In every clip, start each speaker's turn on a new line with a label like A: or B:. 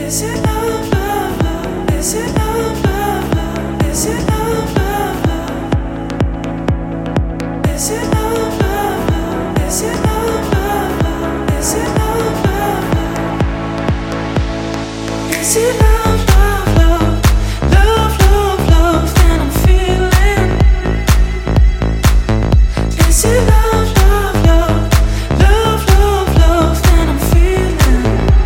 A: Is it love, love, love? Is it love, love, love? Is it love, love, love? Is it love, love, love? Is it love, love, love? Is it love, love, love? Is it love, love, love? Love, love, love that I'm feeling? Is it love, love, love? Love, love, love that I'm feeling?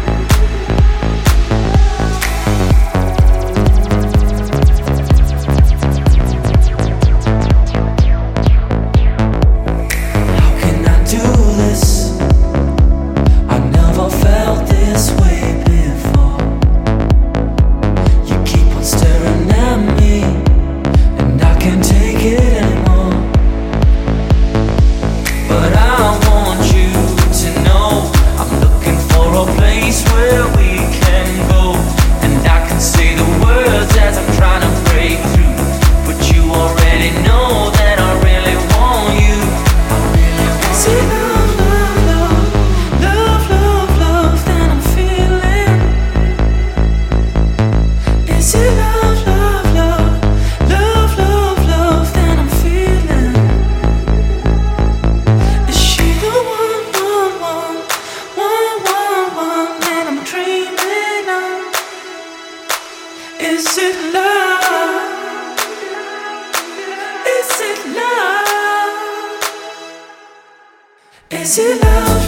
A: How can I do this? I never felt this way before. You keep on staring at me, and I can't take it anymore. But I want you to know I'm looking for a place where we can go, and I can say the words as I'm trying to break through. But you already know that I really want you. I really want you. Is it love, love, love? Love, love, love that I'm feeling? Is it love, love, love? Love, love, love that I'm feeling? Is she the one that I'm dreaming of? Is it love? Is it love? Is it love?